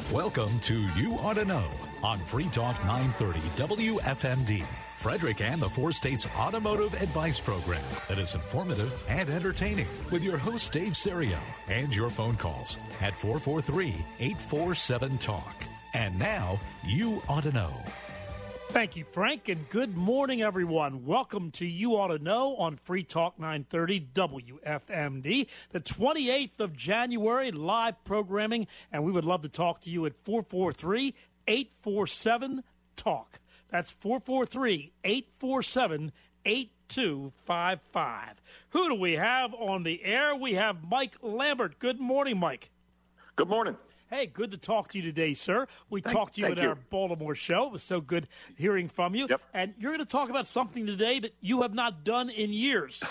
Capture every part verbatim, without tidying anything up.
Welcome to You Ought to Know on Free Talk nine thirty W F M D. Frederick and the Four States Automotive Advice Program that is informative and entertaining with your host, Dave Serio, and your phone calls at four four three, eight four seven, talk. And now, You Ought to Know. Thank you, Frank, and good morning, everyone. Welcome to You Ought to Know on Free Talk nine thirty W F M D, the twenty-eighth of January, live programming, and we would love to talk to you at four four three, eight four seven, talk. That's four four three, eight four seven, eight two five five. Who do we have on the air? We have Mike Lambert. Good morning, Mike. Good morning. Hey, good to talk to you today, sir. We thank, talked to you at you. our Baltimore show. It was so good hearing from you. Yep. And you're going to talk about something today that you have not done in years.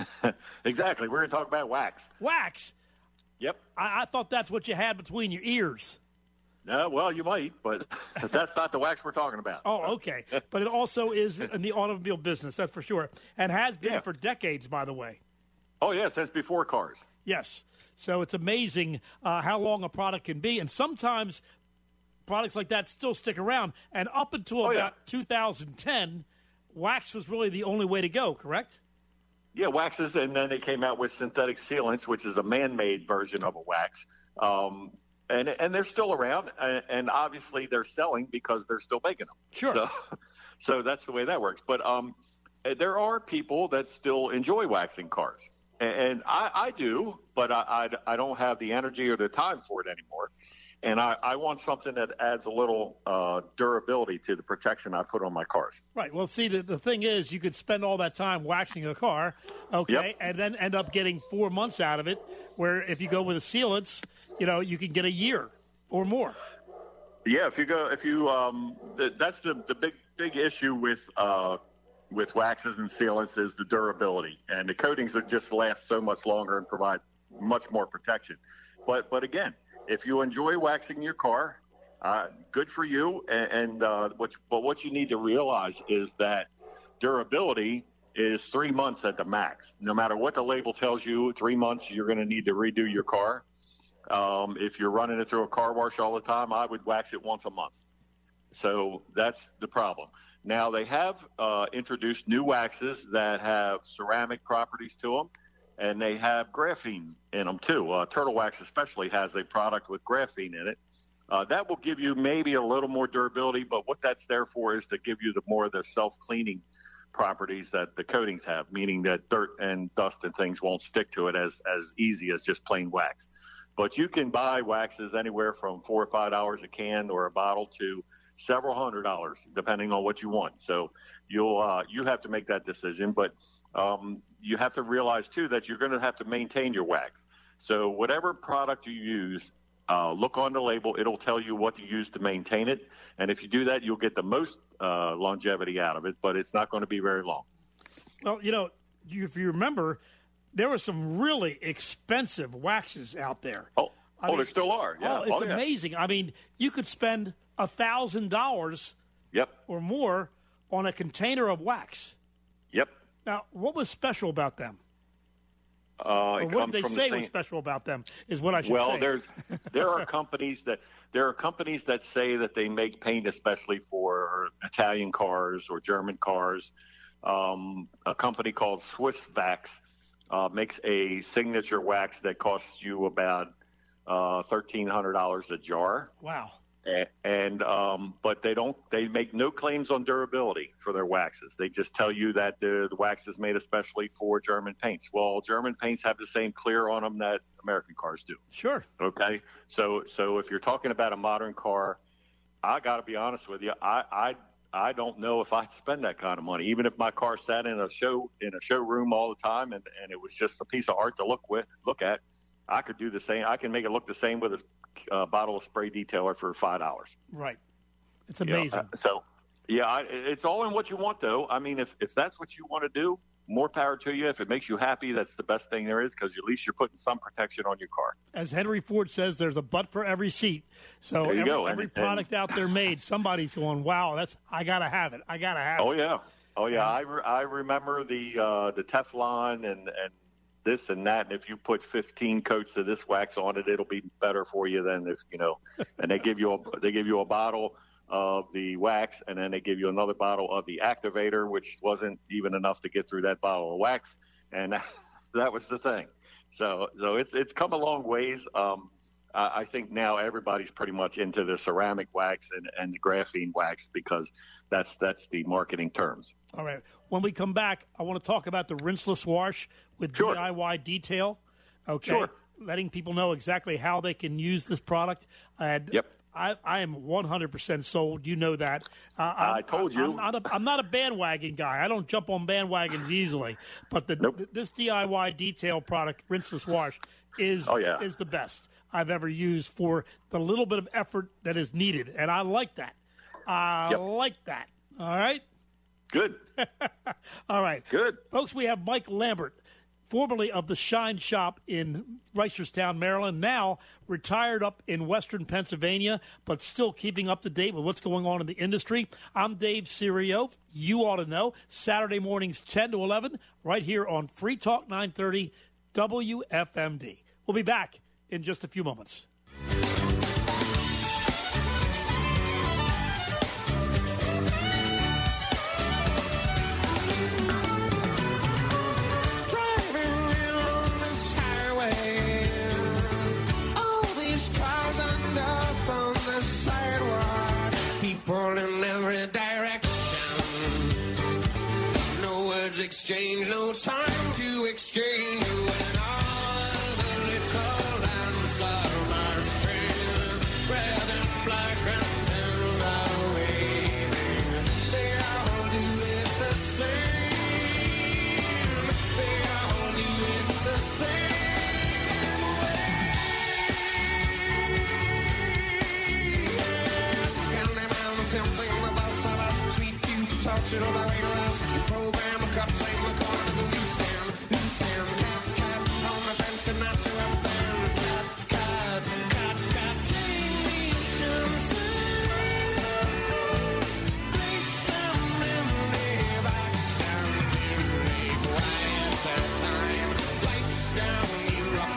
Exactly. We're going to talk about wax. Wax? Yep. I, I thought that's what you had between your ears. No, well, you might, but that's not the wax we're talking about. Oh, okay. But it also is in the automobile business, that's for sure, and has been yeah. for decades, by the way. Oh, yes, since before cars. Yes. So it's amazing uh, how long a product can be, and sometimes products like that still stick around. And up until oh, about yeah. two thousand ten, wax was really the only way to go, correct? Yeah, waxes, and then they came out with synthetic sealants, which is a man-made version of a wax. Um And and they're still around, and, and obviously they're selling because they're still making them. Sure. So, so that's the way that works. But um, there are people that still enjoy waxing cars, and, and I, I do, but I, I, I don't have the energy or the time for it anymore. And I, I want something that adds a little uh, durability to the protection I put on my cars. Right. Well, see, the, the thing is, you could spend all that time waxing a car, okay, Yep. and then end up getting four months out of it, where if you go with the sealants, you know, you can get a year or more. Yeah, if you go, if you, um, th- that's the, the big, big issue with, uh, with waxes and sealants is the durability, and the coatings that just last so much longer and provide much more protection. But, but again, if you enjoy waxing your car, uh, good for you. And, and uh, what, but what you need to realize is that durability is three months at the max. No matter what the label tells you, three months you're going to need to redo your car. Um, if you're running it through a car wash all the time, I would wax it once a month. So that's the problem. Now, they have uh, introduced new waxes that have ceramic properties to them, and they have graphene in them too. Uh, Turtle Wax especially has a product with graphene in it. Uh, that will give you maybe a little more durability, but what that's there for is to give you the more of the self-cleaning properties that the coatings have, meaning that dirt and dust and things won't stick to it as, as easy as just plain wax. But you can buy waxes anywhere from four or five dollars a can or a bottle to several hundred dollars, depending on what you want. So you'll uh, you have to make that decision. But um, you have to realize too that you're going to have to maintain your wax. So whatever product you use, uh, look on the label. It'll tell you what to use to maintain it. And if you do that, you'll get the most uh, longevity out of it. But it's not going to be very long. Well, you know, if you remember, there were some really expensive waxes out there. Oh, I oh mean, there still are. Yeah. Oh, it's oh, yeah. amazing. I mean, you could spend a thousand dollars Yep. or more on a container of wax. Yep. Now, what was special about them? Uh, or it what comes did they from say the same... was special about them is what I should well, say. Well, there's there are companies that there are companies that say that they make paint especially for Italian cars or German cars. Um, a company called Swiss Wax uh, makes a signature wax that costs you about uh, thirteen hundred dollars a jar. Wow. And um, but they don't. They make no claims on durability for their waxes. They just tell you that the, the wax is made especially for German paints. Well, German paints have the same clear on them that American cars do. Sure. Okay. So so if you're talking about a modern car, I got to be honest with you. I, I I don't know if I'd spend that kind of money, even if my car sat in a show in a showroom all the time and, and it was just a piece of art to look with look at. I could do the same. I can make it look the same with a uh, bottle of spray detailer for five dollars. Right. It's amazing. You know, uh, so, yeah, I, it's all in what you want, though. I mean, if, if that's what you want to do, more power to you. If it makes you happy, that's the best thing there is because at least you're putting some protection on your car. As Henry Ford says, there's a butt for every seat. So there you every, go. every and, product and, out there made, somebody's going, wow, that's I got to have it. I got to have oh, it. Oh, yeah. Oh, yeah. I, re- I remember the uh, the Teflon and, and this and that, and if you put fifteen coats of this wax on it, it'll be better for you than if you know. And they give you a they give you a bottle of the wax, and then they give you another bottle of the activator, which wasn't even enough to get through that bottle of wax, and that was the thing. So so it's it's come a long ways. Um, I think now everybody's pretty much into the ceramic wax and, and the graphene wax because that's that's the marketing terms. All right. When we come back, I want to talk about the rinseless wash with Sure. D I Y detail. Okay. Sure. Letting people know exactly how they can use this product. And Yep. I, I am one hundred percent sold. You know that. Uh, I told you. I'm not, a, I'm not a bandwagon guy. I don't jump on bandwagons easily. But the, Nope. this D I Y detail product, rinseless wash, is Oh, yeah. is the best I've ever used for the little bit of effort that is needed. And I like that. I Yep. like that. All right? Good. All right. Good. Folks, we have Mike Lambert, formerly of the Shine Shop in Reisterstown, Maryland, now retired up in western Pennsylvania, but still keeping up to date with what's going on in the industry. I'm Dave Serio. You ought to know. Saturday mornings ten to eleven, right here on Free Talk nine thirty W F M D. We'll be back in just a few moments. In every direction, no words exchanged, no time to exchange. You and all the little lands of my train, red and black and turned away. They all do it the same. They all do it the same way. Can they tempting the thoughts of a sweet tooth, touch it on my weightless program, a cup, shame the corners of loose sand, loose sand, cat, cat, on the fence, could not to a fan, cat, cat, cat, cat, take me chances, place them in the back, sounding rain, riots at time, lights down, you rock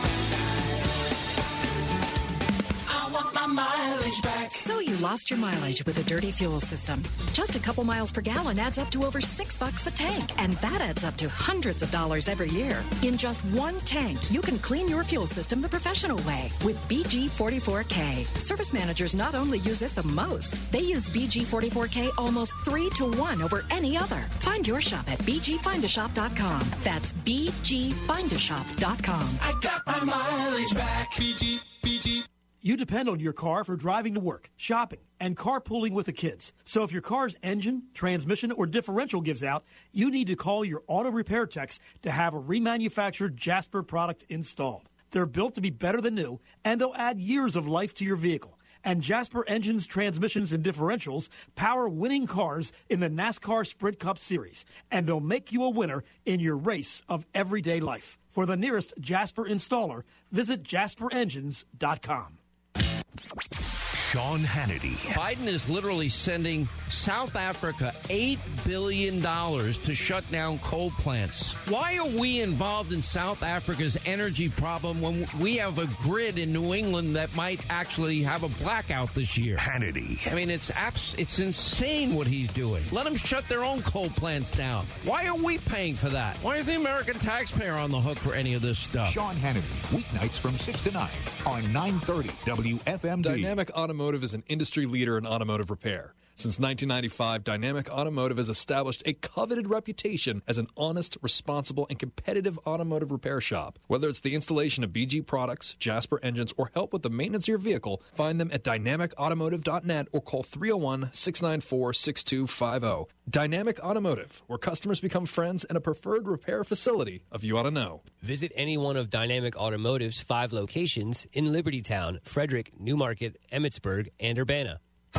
and die. I want my mileage back. So you lost your mileage with a dirty fuel system. Just a couple miles per gallon adds up to over six bucks a tank, and that adds up to hundreds of dollars every year. In just one tank, you can clean your fuel system the professional way with B G forty-four K. Service managers not only use it the most, they use B G forty-four K almost three to one over any other. Find your shop at b g find a shop dot com. That's b g find a shop dot com. I got my mileage back. B G, B G. You depend on your car for driving to work, shopping, and carpooling with the kids. So if your car's engine, transmission, or differential gives out, you need to call your auto repair techs to have a remanufactured Jasper product installed. They're built to be better than new, and they'll add years of life to your vehicle. And Jasper engines, transmissions, and differentials power winning cars in the NASCAR Sprint Cup Series, and they'll make you a winner in your race of everyday life. For the nearest Jasper installer, visit jasper engines dot com. Sean Hannity. Biden is literally sending South Africa eight billion dollars to shut down coal plants. Why are we involved in South Africa's energy problem when we have a grid in New England that might actually have a blackout this year? Hannity. I mean, it's abs- it's insane what he's doing. Let them shut their own coal plants down. Why are we paying for that? Why is the American taxpayer on the hook for any of this stuff? Sean Hannity, weeknights from six to nine on nine thirty W F M D. Dynamic Automotive is an industry leader in automotive repair. Since nineteen ninety-five, Dynamic Automotive has established a coveted reputation as an honest, responsible, and competitive automotive repair shop. Whether it's the installation of B G products, Jasper engines, or help with the maintenance of your vehicle, find them at dynamic automotive dot net or call three oh one, six nine four, six two five oh. Dynamic Automotive, where customers become friends and a preferred repair facility of You Ought to Know. Visit any one of Dynamic Automotive's five locations in Libertytown, Frederick, Newmarket, Emmitsburg, and Urbana.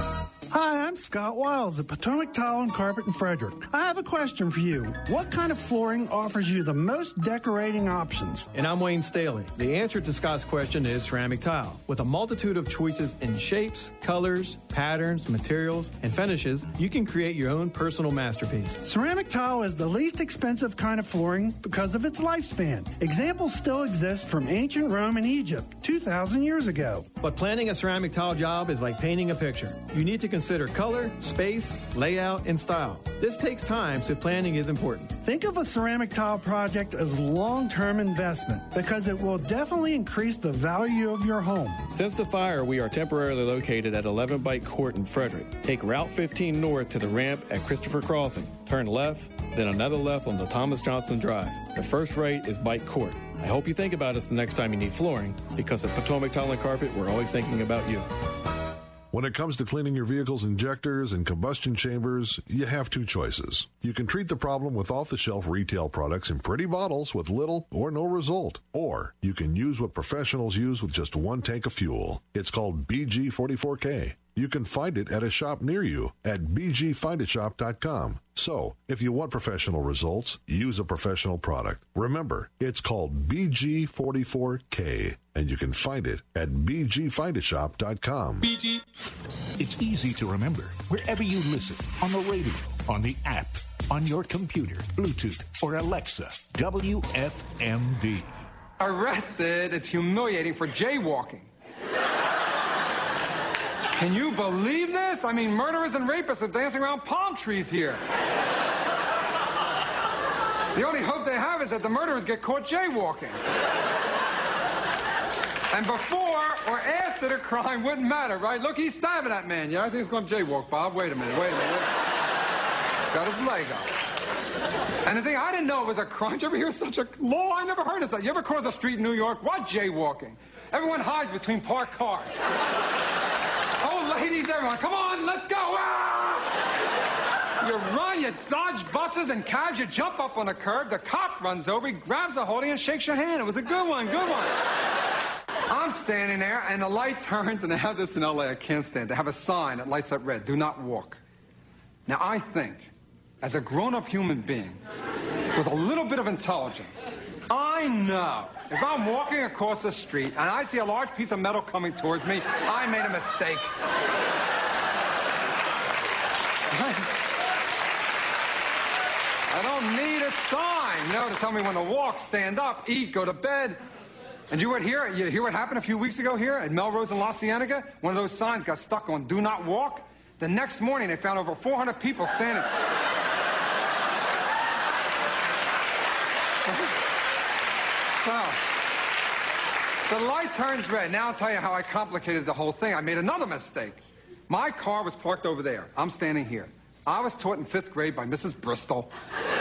Hi, I'm Scott Wiles at Potomac Tile and Carpet in Frederick. I have a question for you. What kind of flooring offers you the most decorating options? And I'm Wayne Staley. The answer to Scott's question is ceramic tile. With a multitude of choices in shapes, colors, patterns, materials, and finishes, you can create your own personal masterpiece. Ceramic tile is the least expensive kind of flooring because of its lifespan. Examples still exist from ancient Rome and Egypt two thousand years ago. But planning a ceramic tile job is like painting a picture. You need to consider color, space, layout, and style. This takes time, so planning is important. Think of a ceramic tile project as long-term investment because it will definitely increase the value of your home. Since the fire, we are temporarily located at eleven Bike Court in Frederick. Take Route fifteen north to the ramp at Christopher Crossing. Turn left, then another left on the Thomas Johnson Drive. The first right is Bike Court. I hope you think about us the next time you need flooring, because at Potomac Tile and Carpet, we're always thinking about you. When it comes to cleaning your vehicle's injectors and combustion chambers, you have two choices. You can treat the problem with off-the-shelf retail products in pretty bottles with little or no result. Or you can use what professionals use with just one tank of fuel. It's called B G forty-four K. You can find it at a shop near you at b g find it shop dot com. So, if you want professional results, use a professional product. Remember, it's called B G forty-four K, and you can find it at b g find it shop dot com. B G. It's easy to remember wherever you listen, on the radio, on the app, on your computer, Bluetooth, or Alexa. W F M D. Arrested. It's humiliating for jaywalking. Can you believe this? I mean, murderers and rapists are dancing around palm trees here. The only hope they have is that the murderers get caught jaywalking. And before or after the crime wouldn't matter, right? Look, he's stabbing that man. Yeah, I think he's going to jaywalk, Bob. Wait a minute, wait a minute. Wait. Got his leg up. And the thing, I didn't know it was a crime. Did you ever hear such a law? I never heard of that. You ever cross a street in New York? What jaywalking? Everyone hides between parked cars. Oh, ladies, everyone, come on, let's go. Ah! You run, you dodge buses and cabs, you jump up on the curb, the cop runs over, he grabs a hold of you and shakes your hand. It was a good one, good one. I'm standing there, and the light turns, and they have this in L A, I can't stand it. They have a sign that lights up red, do not walk. Now, I think, as a grown-up human being, with a little bit of intelligence, I know if I'm walking across the street and I see a large piece of metal coming towards me, I made a mistake. I don't need a sign, you know, to tell me when to walk, stand up, eat, go to bed. And you would hear, you hear what happened a few weeks ago here at Melrose and La Cienega? One of those signs got stuck on do not walk. The next morning, they found over four hundred people standing. So, so the light turns red. Now I'll tell you how I complicated the whole thing. I made another mistake. My car was parked over there. I'm standing here. I was taught in fifth grade by Missus Bristol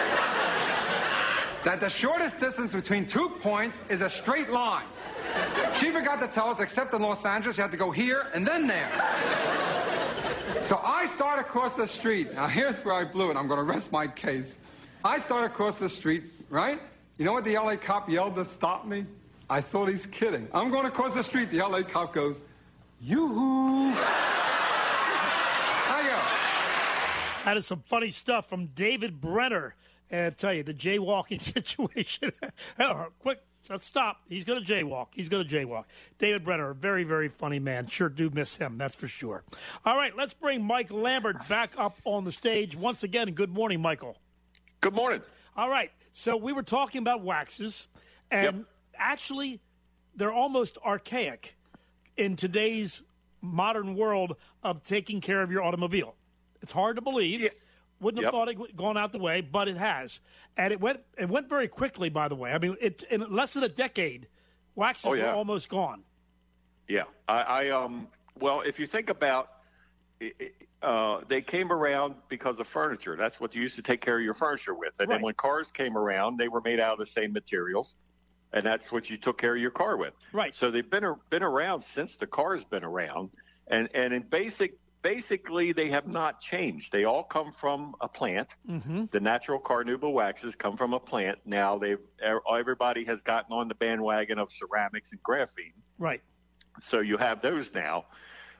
that the shortest distance between two points is a straight line. She forgot to tell us, except in Los Angeles, you have to go here and then there. So I start across the street. Now here's where I blew it. I'm going to rest my case. I start across the street, right? You know what the L A cop yelled to stop me? I thought he's kidding. I'm going across the street. The L A cop goes, yoo-hoo. How you go? That is some funny stuff from David Brenner. And I tell you, the jaywalking situation. Quick, let's stop. He's going to jaywalk. He's going to jaywalk. David Brenner, a very, very funny man. Sure do miss him, that's for sure. All right, let's bring Mike Lambert back up on the stage once again. Good morning, Michael. Good morning. All right, so we were talking about waxes, and yep. actually, they're almost archaic in today's modern world of taking care of your automobile. It's hard to believe. Yeah. Wouldn't have yep. thought it would gone out the way, but it has. And it went it went very quickly, by the way. I mean, it, in less than a decade, waxes oh, yeah. were almost gone. Yeah. I, I um. Well, if you think about uh, they came around because of furniture. That's what you used to take care of your furniture with. And right. then when cars came around, they were made out of the same materials, and that's what you took care of your car with. Right. So they've been been around since the car's been around, and and in basic. Basically, they have not changed. They all come from a plant. Mm-hmm. The natural carnauba waxes come from a plant. Now, they've everybody has gotten on the bandwagon of ceramics and graphene. Right. So you have those now.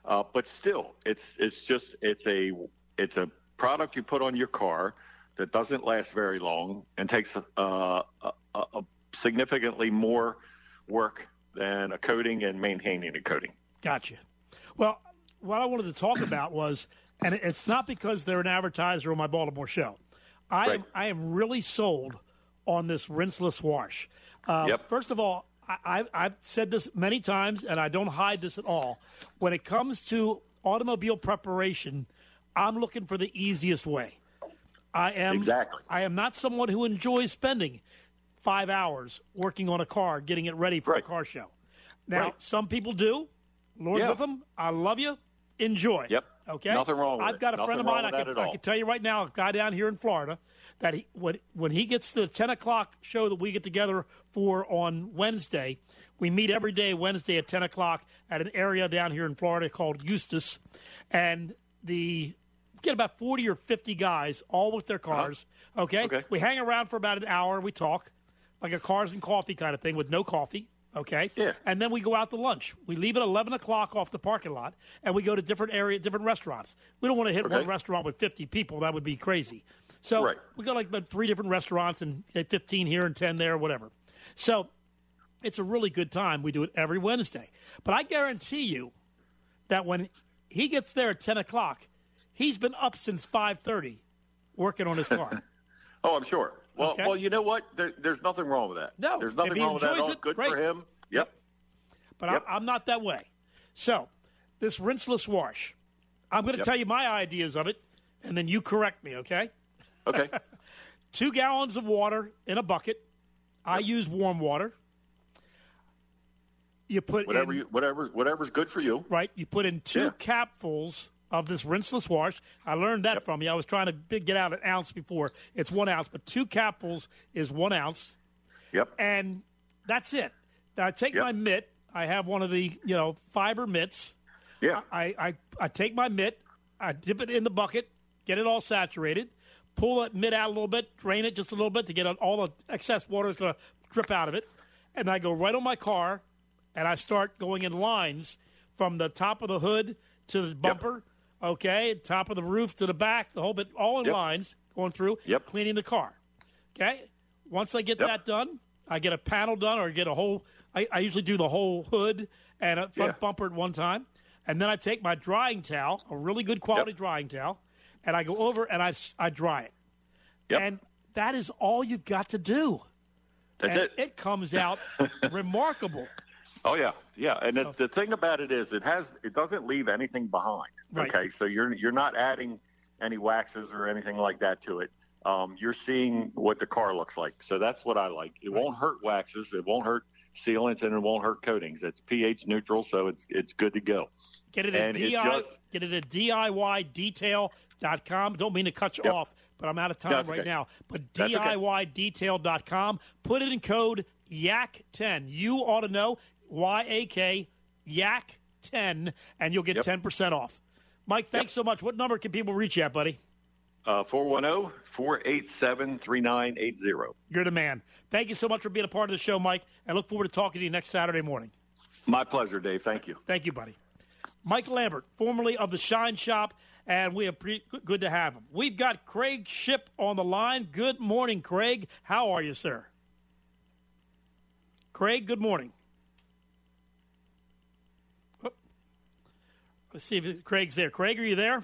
Uh, but still, it's it's just it's a it's a product you put on your car that doesn't last very long and takes uh, a, a, a significantly more work than a coating and maintaining a coating. Gotcha. Well, what I wanted to talk about was, and it's not because they're an advertiser on my Baltimore show. I Right. am I am really sold on this rinseless wash. Uh, Yep. First of all, I, I've, I've said this many times, and I don't hide this at all. When it comes to automobile preparation, I'm looking for the easiest way. I am Exactly. I am not someone who enjoys spending five hours working on a car, getting it ready for Right. a car show. Now, Right. some people do. Lord Yeah. with them. I love you. Enjoy. Yep. Okay. Nothing wrong with I've it. got a Nothing friend of wrong mine. I with that can, at I all. can tell you right now, a guy down here in Florida, that he when when he gets to the ten o'clock show that we get together for on Wednesday, we meet every day Wednesday at ten o'clock at an area down here in Florida called Eustis, and the get about forty or fifty guys, all with their cars. Uh-huh. Okay? Okay. We hang around for about an hour. We talk like a cars and coffee kind of thing with no coffee. Okay. Yeah. And then we go out to lunch. We leave at eleven o'clock off the parking lot, and we go to different area, different restaurants. We don't want to hit Okay. one restaurant with fifty people. That would be crazy. So Right. we go like about three different restaurants and say fifteen here and ten there, whatever. So it's a really good time. We do it every Wednesday. But I guarantee you that when he gets there at ten o'clock, he's been up since five thirty working on his car. Oh, I'm sure. Well, Okay. well, you know what? There, there's nothing wrong with that. No, there's if nothing he wrong with that at enjoys all. it, Good great. for him. Yep. But Yep. I'm, I'm not that way. So this rinseless wash, I'm going to Yep. tell you my ideas of it, and then you correct me, okay? Okay. Two gallons of water in a bucket. I use warm water. You put Whatever in, you, whatever, whatever's good for you. right? You put in two Yeah. capfuls of this rinseless wash. I learned that from you. I was trying to big- get out an ounce before. It's one ounce, but two capfuls is one ounce, Yep. and that's it. Now I take Yep. my mitt. I have one of the you know fiber mitts. Yeah. I, I, I take my mitt, I dip it in the bucket, get it all saturated, pull that mitt out a little bit, drain it just a little bit to get all the excess water is going to drip out of it, and I go right on my car, and I start going in lines from the top of the hood to the bumper, okay, top of the roof to the back, the whole bit, all in Yep. lines going through, Yep. cleaning the car. Okay? Once I get Yep. that done, I get a panel done or get a whole, I, I usually do the whole hood and a front Yeah. bumper at one time. And then I take my drying towel, a really good quality Yep. drying towel, and I go over and I, s- I dry it. Yep. And that is all you've got to do. That's and it. It comes out remarkable. Oh yeah, yeah. And So- the, the thing about it is, it has it doesn't leave anything behind. Right. Okay, so you're you're not adding any waxes or anything like that to it. Um, you're seeing what the car looks like. So that's what I like. It Right. won't hurt waxes. It won't hurt sealants, and it won't hurt coatings. It's pH neutral, so it's it's good to go. Get it at And it D I, just- get it at D I Y detail dot com. Don't mean to cut you Yep. off, but I'm out of time That's right okay. now. But That's okay. D I Y detail dot com. Put it in code Y A C ten. You ought to know Y A K Y A C ten, and you'll get Yep. ten percent off. Mike, thanks so much. What number can people reach you at, buddy? Uh, four one zero, four eight seven, three nine eight zero. You're the man. Thank you so much for being a part of the show, Mike. I look forward to talking to you next Saturday morning. My pleasure, Dave. Thank you. Thank you, buddy. Mike Lambert, formerly of the Shine Shop, and we are pretty good to have him. We've got Craig Ship on the line. Good morning, Craig. How are you, sir? Craig, good morning. Oh. Let's see if Craig's there. Craig, are you there?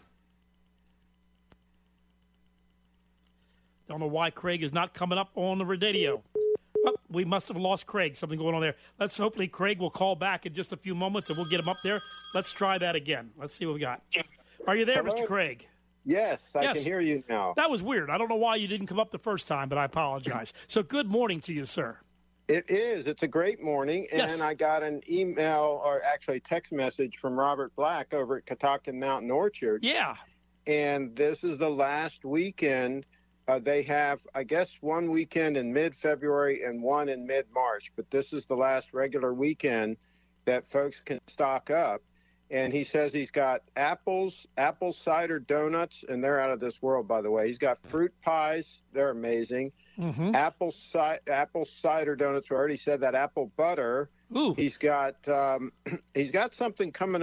Don't know why Craig is not coming up on the radio. Oh, we must have lost Craig. Something going on there. Let's hopefully Craig will call back in just a few moments, and we'll get him up there. Let's try that again. Let's see what we got. Are you there, Hello? Mister Craig? Yes, I Yes. can hear you now. That was weird. I don't know why you didn't come up the first time, but I apologize. So good morning to you, sir. It is. It's a great morning, and Yes. I got an email, or actually a text message from Robert Black over at Catoctin Mountain Orchard. Yeah. And this is the last weekend. Uh, they have, I guess, one weekend in mid-February and one in mid-March, but this is the last regular weekend that folks can stock up. And he says he's got apples, apple cider donuts, and they're out of this world, by the way. He's got fruit pies. They're amazing. Mm-hmm. Apple, ci- apple cider donuts. We already said that. Apple butter. Ooh. He's got um, he's got something coming up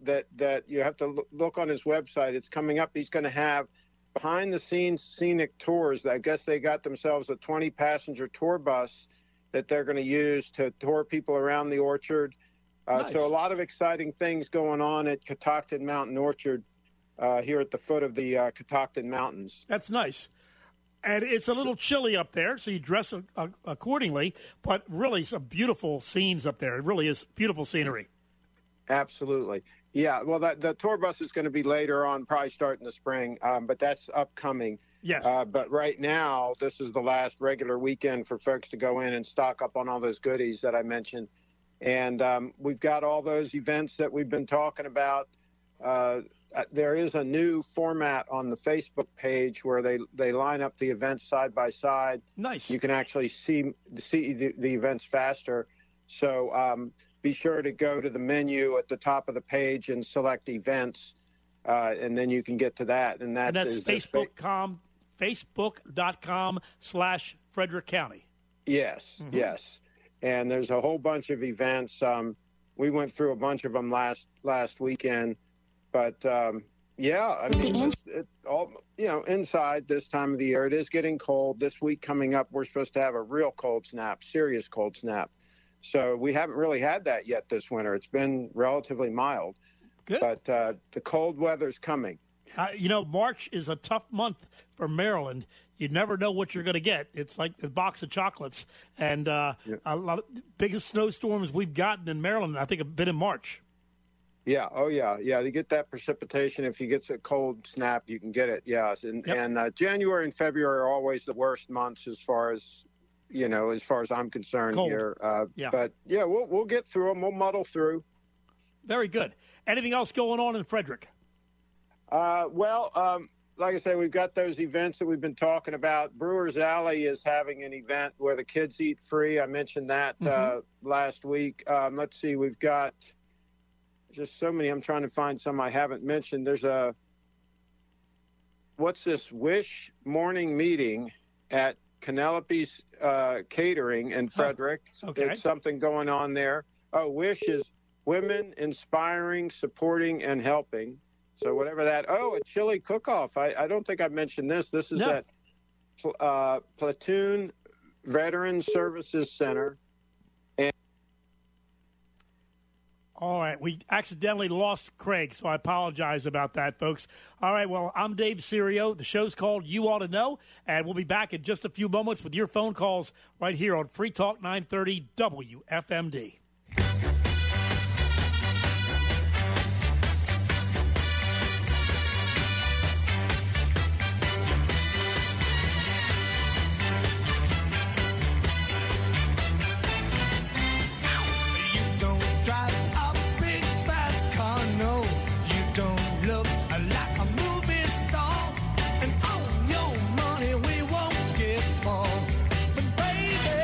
that, that you have to look on his website. It's coming up. He's going to have behind-the-scenes scenic tours. I guess they got themselves a twenty-passenger tour bus that they're going to use to tour people around the orchard. Uh, Nice. So a lot of exciting things going on at Catoctin Mountain Orchard uh, here at the foot of the uh, Catoctin Mountains. That's nice. And it's a little chilly up there, so you dress a, a, accordingly, but really some beautiful scenes up there. It really is beautiful scenery. Absolutely. Yeah, well, that, the tour bus is going to be later on, probably start in the spring, um, but that's upcoming. Yes. Uh, but right now, this is the last regular weekend for folks to go in and stock up on all those goodies that I mentioned. And um, we've got all those events that we've been talking about. Uh, there is a new format on the Facebook page where they, they line up the events side by side. Nice. You can actually see, see the, the events faster. So um, be sure to go to the menu at the top of the page and select events, uh, and then you can get to that. And, that And that's is just Facebook.com, Facebook.com slash Frederick County. Yes, Mhm. yes. And there's a whole bunch of events. Um, we went through a bunch of them last last weekend, but um, yeah, I mean, it's, it all you know, inside this time of the year, it is getting cold. This week coming up, we're supposed to have a real cold snap, serious cold snap. So we haven't really had that yet this winter. It's been relatively mild, Good. but uh, the cold weather's coming. Uh, you know, March is a tough month for Maryland. You never know what you're going to get. It's like a box of chocolates. And uh, Yeah. a lot of biggest snowstorms we've gotten in Maryland, I think, have been in March. Yeah. Oh, yeah. Yeah. You get that precipitation. If you get a cold snap, you can get it. Yes. And, Yep. and uh, January and February are always the worst months as far as, you know, as far as I'm concerned Cold. here. Uh, Yeah. But, yeah, we'll, we'll get through them. We'll muddle through. Very good. Anything else going on in Frederick? Uh, well, um, like I say, we've got those events that we've been talking about. Brewers Alley is having an event where the kids eat free. I mentioned that uh, last week. Um, let's see, we've got just so many. I'm trying to find some I haven't mentioned. There's a, what's this, Wish morning meeting at Penelope's uh, Catering in Frederick. okay. It's something going on there. Oh, Wish is Women Inspiring, Supporting, and Helping. So whatever that, oh, a chili cook-off. I, I don't think I mentioned this. This is No. at uh, Platoon Veteran Services Center. All right. We accidentally lost Craig, so I apologize about that, folks. All right. Well, I'm Dave Serio. The show's called You Ought to Know, and we'll be back in just a few moments with your phone calls right here on Free Talk nine thirty W F M D. Don't drive a big fast car, no. You don't look like a movie star. And on your money we won't get more. But baby,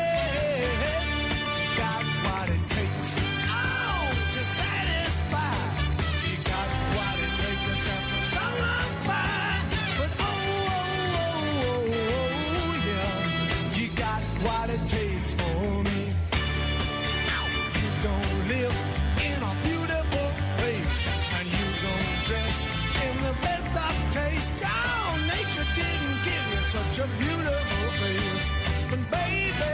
you got what it takes. Oh, to satisfy. You got what it takes to set the soul on fire. But oh, oh, oh, oh, oh, yeah. You got what it takes for me. Don't live in a beautiful place, and you don't dress in the best of taste. Oh, nature didn't give you such a beautiful face, but baby,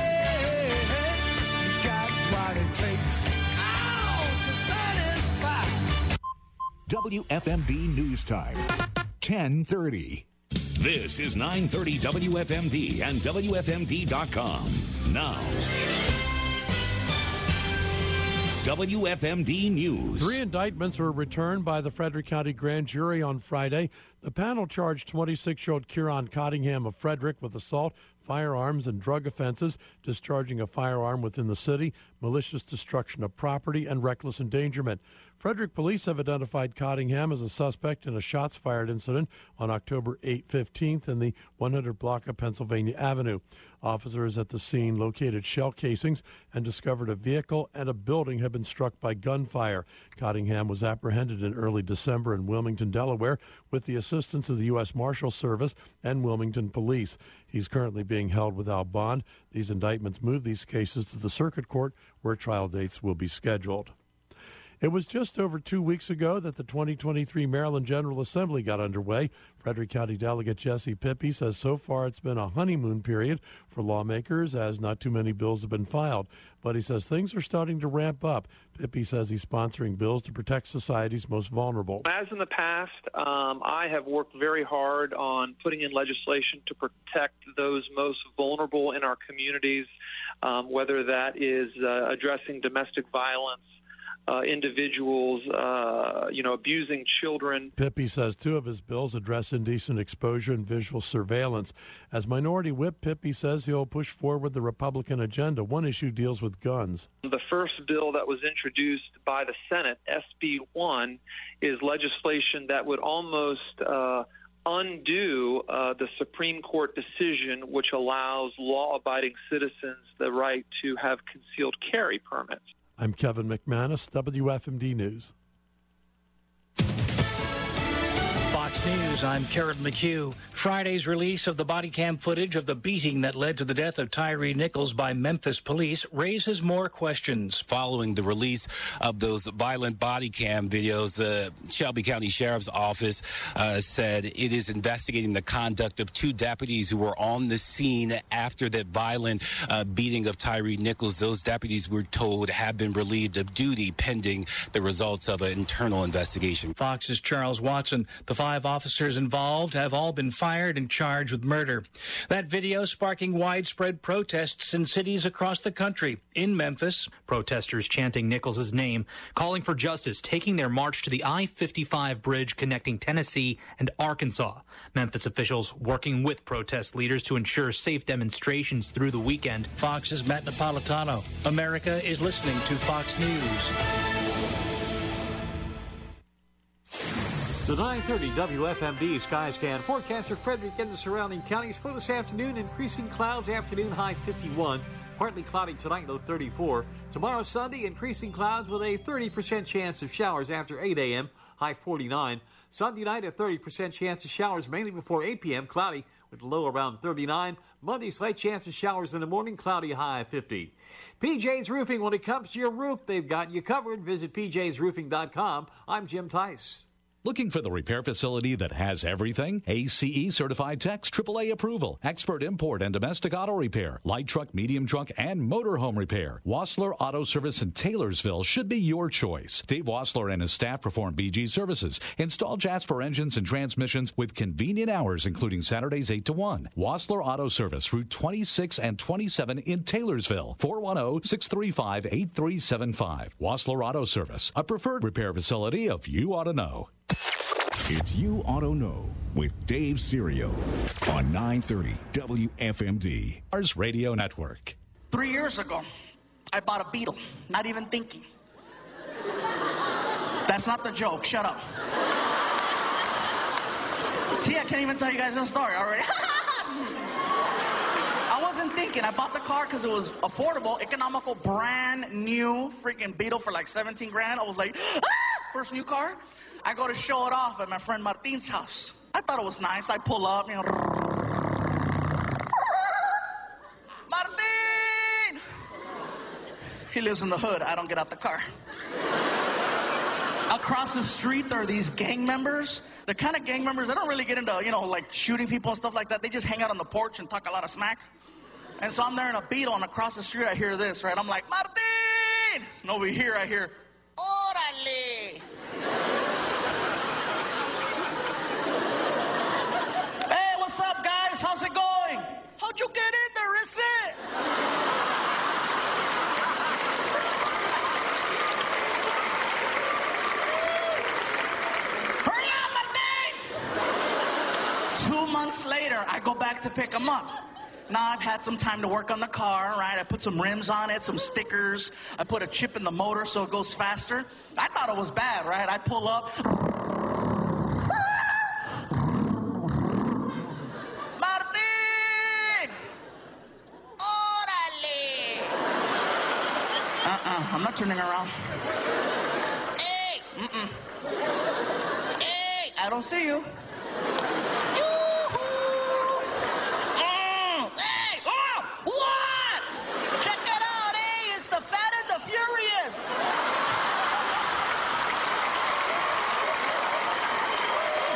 you got what it takes. Oh, to satisfy. W F M D News Time, ten thirty. This is nine thirty W F M D and W F M D dot com. Now, W F M D News. Three indictments were returned by the Frederick County Grand Jury on Friday. The panel charged twenty-six-year-old Kieran Cottingham of Frederick with assault, firearms, and drug offenses, discharging a firearm within the city, malicious destruction of property, and reckless endangerment. Frederick police have identified Cottingham as a suspect in a shots-fired incident on October eighth, fifteenth in the one hundred block of Pennsylvania Avenue. Officers at the scene located shell casings and discovered a vehicle and a building had been struck by gunfire. Cottingham was apprehended in early December in Wilmington, Delaware, with the assistance of the U S Marshal Service and Wilmington Police. He's currently being held without bond. These indictments move these cases to the circuit court, where trial dates will be scheduled. It was just over two weeks ago that the twenty twenty-three Maryland General Assembly got underway. Frederick County Delegate Jesse Pippy says so far it's been a honeymoon period for lawmakers as not too many bills have been filed. But he says things are starting to ramp up. Pippy says he's sponsoring bills to protect society's most vulnerable. As in the past, um, I have worked very hard on putting in legislation to protect those most vulnerable in our communities, um, whether that is uh, addressing domestic violence, Uh, individuals, uh, you know, abusing children. Pippy says two of his bills address indecent exposure and visual surveillance. As Minority Whip, Pippy says he'll push forward the Republican agenda. One issue deals with guns. The first bill that was introduced by the Senate, S B one, is legislation that would almost uh, undo uh, the Supreme Court decision which allows law-abiding citizens the right to have concealed carry permits. I'm Kevin McManus, W F M D News. Fox News, I'm Karen McHugh. Friday's release of the body cam footage of the beating that led to the death of Tyree Nichols by Memphis police raises more questions. Following the release of those violent body cam videos, the Shelby County Sheriff's Office uh, said it is investigating the conduct of two deputies who were on the scene after that violent uh, beating of Tyree Nichols. Those deputies were told have been relieved of duty pending the results of an internal investigation. Fox's Charles Watson. The five officers involved have all been fired and charged with murder. That video sparking widespread protests in cities across the country. In Memphis, protesters chanting Nichols' name, calling for justice, taking their march to the I fifty-five bridge connecting Tennessee and Arkansas. Memphis officials working with protest leaders to ensure safe demonstrations through the weekend. Fox's Matt Napolitano. America is listening to Fox News. The nine thirty W F M D Skyscan forecast for Frederick and the surrounding counties for this afternoon. Increasing clouds, afternoon high fifty-one. Partly cloudy tonight, low thirty-four. Tomorrow, Sunday, increasing clouds with a thirty percent chance of showers after eight a.m., high forty-nine. Sunday night, a thirty percent chance of showers mainly before eight p.m., cloudy with a low around thirty-nine. Monday, slight chance of showers in the morning, cloudy, high fifty. P J's Roofing, when it comes to your roof, they've got you covered. Visit P J's roofing dot com. I'm Jim Tice. Looking for the repair facility that has everything? A C E certified techs, triple A approval, expert import and domestic auto repair, light truck, medium truck, and motorhome repair. Wassler Auto Service in Taylorsville should be your choice. Dave Wassler and his staff perform B G services, install Jasper engines and transmissions with convenient hours, including Saturdays eight to one. Wassler Auto Service, Route twenty-six and twenty-seven in Taylorsville. four one zero, six three five, eight three seven five. Wassler Auto Service, a preferred repair facility of You Ought to Know. It's You Ought to Know with Dave Serio on nine thirty W F M D. Ars Radio Network. Three years ago, I bought a Beetle, not even thinking. That's not the joke. Shut up. See, I can't even tell you guys the story already. I wasn't thinking. I bought the car because it was affordable, economical, brand new freaking Beetle for like seventeen grand. I was like, ah! First new car. I go to show it off at my friend Martin's house. I thought it was nice. I pull up, you know. Martin! He lives in the hood. I don't get out the car. Across the street, there are these gang members. The kind of gang members, they don't really get into, you know, like shooting people and stuff like that. They just hang out on the porch and talk a lot of smack. And so I'm there in a Beetle, and across the street, I hear this, right? I'm like, Martin! And over here, I hear, Orale! What's up, guys? How's it going? How'd you get in there? Is it? Hurry up, Martin! Two months later, I go back to pick him up. Now I've had some time to work on the car, right? I put some rims on it, some stickers. I put a chip in the motor so it goes faster. I thought it was bad, right? I pull up. Uh-uh, I'm not turning around. Hey! Mm-mm. Hey! I don't see you. Yoo-hoo! Mm. Hey! Oh! What? Check it out, hey! It's the Fat and the Furious!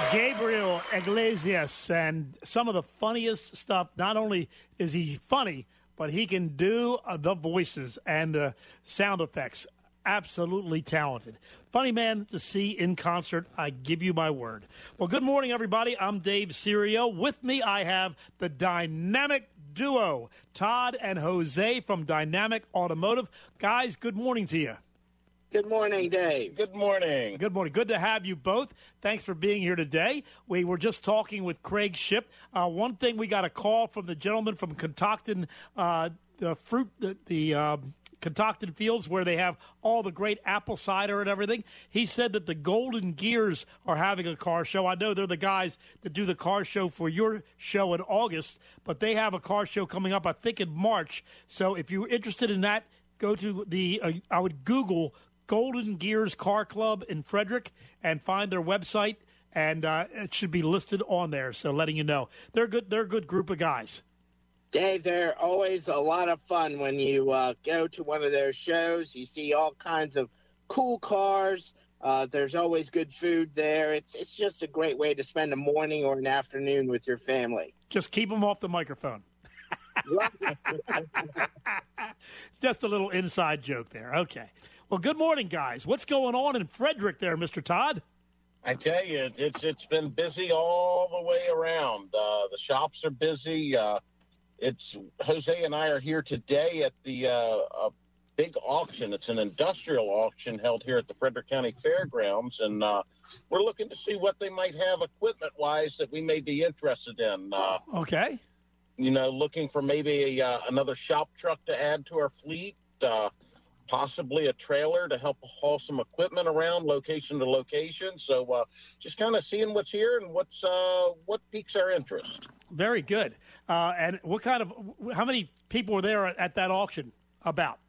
Gabriel Iglesias, and some of the funniest stuff. Not only is he funny, but he can do uh, the voices and uh, sound effects. Absolutely talented. Funny man to see in concert, I give you my word. Well, good morning, everybody. I'm Dave Cirio. With me, I have the dynamic duo, Todd and Jose from Dynamic Automotive. Guys, good morning to you. Good morning, Dave. Good morning. Good morning. Good to have you both. Thanks for being here today. We were just talking with Craig Ship. Uh, one thing, we got a call from the gentleman from Catoctin, uh, the fruit, the, the uh, Catoctin Fields, where they have all the great apple cider and everything. He said that the Golden Gears are having a car show. I know they're the guys that do the car show for your show in August, but they have a car show coming up, I think, in March. So if you're interested in that, go to the, uh, I would Google Golden Gears Car Club in Frederick and find their website, and uh, it should be listed on there. So letting you know, they're good. They're a good group of guys. Dave, they're always a lot of fun when you uh, go to one of their shows. You see all kinds of cool cars. Uh, there's always good food there. It's it's just a great way to spend a morning or an afternoon with your family. Just keep them off the microphone. Just a little inside joke there. Okay. Well, good morning, guys. What's going on in Frederick there, Mister Todd? I tell you, it's it's been busy all the way around. Uh, the shops are busy. Uh, it's Jose and I are here today at the uh, a big auction. It's an industrial auction held here at the Frederick County Fairgrounds, and uh, we're looking to see what they might have equipment-wise that we may be interested in. Uh, okay. You know, looking for maybe a, uh, another shop truck to add to our fleet. Uh, possibly a trailer to help haul some equipment around location to location. So uh, just kind of seeing what's here and what's uh, what piques our interest. Very good. Uh, and what kind of, how many people were there at that auction about?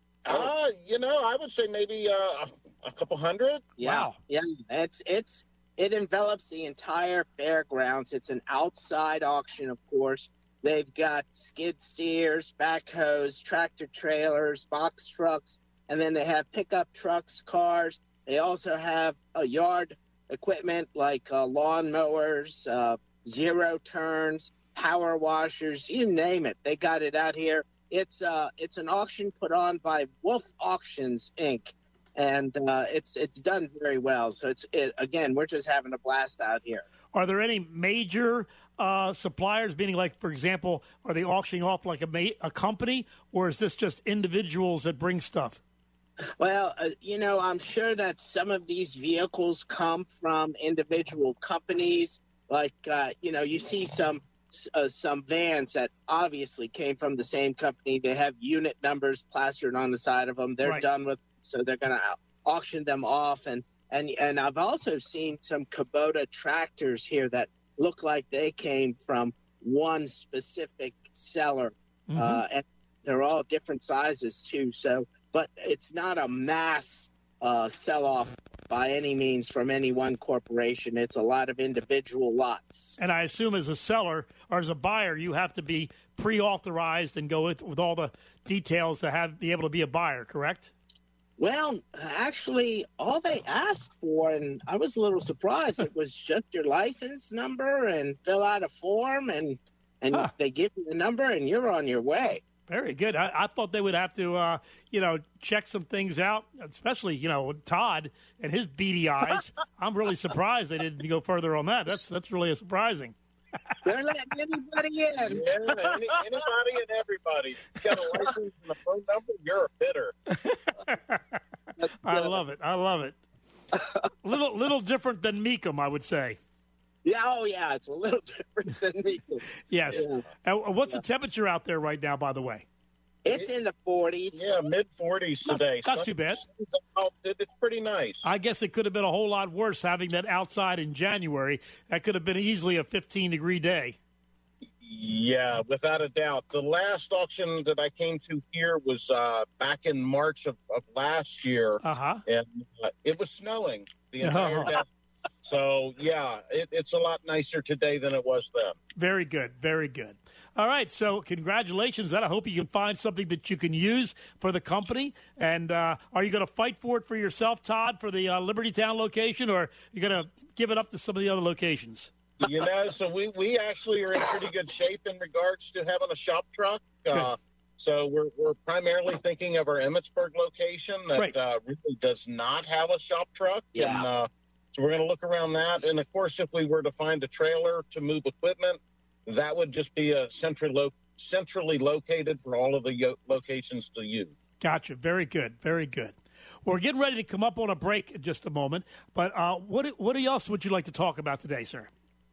Uh, you know, I would say maybe uh, a couple hundred. Yeah, wow. Yeah, it's, it's, it envelops the entire fairgrounds. It's an outside auction, of course. They've got skid steers, backhoes, tractor trailers, box trucks, and then they have pickup trucks, cars. They also have uh, yard equipment like uh, lawn mowers, uh, zero turns, power washers, you name it. They got it out here. It's uh, it's an auction put on by Wolf Auctions, Incorporated, and uh, it's it's done very well. So it's it, again, we're just having a blast out here. Are there any major uh, suppliers, meaning like, for example, are they auctioning off like a, ma- a company, or is this just individuals that bring stuff? Well, uh, you know, I'm sure that some of these vehicles come from individual companies. Like, uh, you know, you see some uh, some vans that obviously came from the same company. They have unit numbers plastered on the side of them. They're Right. done with, so they're going to auction them off. And, and, and I've also seen some Kubota tractors here that look like they came from one specific seller. Mm-hmm. Uh, and they're all different sizes, too. So, but it's not a mass uh, sell-off by any means from any one corporation. It's a lot of individual lots. And I assume as a seller or as a buyer, you have to be pre-authorized and go with, with all the details to have be able to be a buyer, correct? Well, actually, all they asked for, and I was a little surprised, it was just your license number and fill out a form, and and Huh. they give you the number, and you're on your way. Very good. I, I thought they would have to, uh, you know, check some things out, especially, you know, Todd and his beady eyes. I'm really surprised they didn't go further on that. That's that's really surprising. They're letting anybody in. Yeah, any, anybody and everybody. You got a license and a phone number, you're a bidder. I love it. I love it. little little different than Meekum, I would say. Yeah, oh, yeah, it's a little different than me. Yes. Yeah. And what's the temperature out there right now, by the way? It's in the forties. Yeah, mid forties today. Not, not too bad. It's pretty nice. I guess it could have been a whole lot worse having that outside in January. That could have been easily a fifteen-degree day. Yeah, without a doubt. The last auction that I came to here was uh, back in March of, of last year, uh-huh. and uh, it was snowing the entire day. So, yeah, it, it's a lot nicer today than it was then. Very good, very good. All right, so congratulations. I hope you can find something that you can use for the company. And uh, are you going to fight for it for yourself, Todd, for the uh, Liberty Town location, or are you going to give it up to some of the other locations? You know, so we, we actually are in pretty good shape in regards to having a shop truck. Uh, so we're we're primarily thinking of our Emmitsburg location that Right. uh, really does not have a shop truck. Yeah. And uh, so we're going to look around that. And, of course, if we were to find a trailer to move equipment, that would just be a centrally, lo- centrally located for all of the yo- locations to use. Gotcha. Very good. Very good. We're getting ready to come up on a break in just a moment. But uh, what what else would you like to talk about today, sir?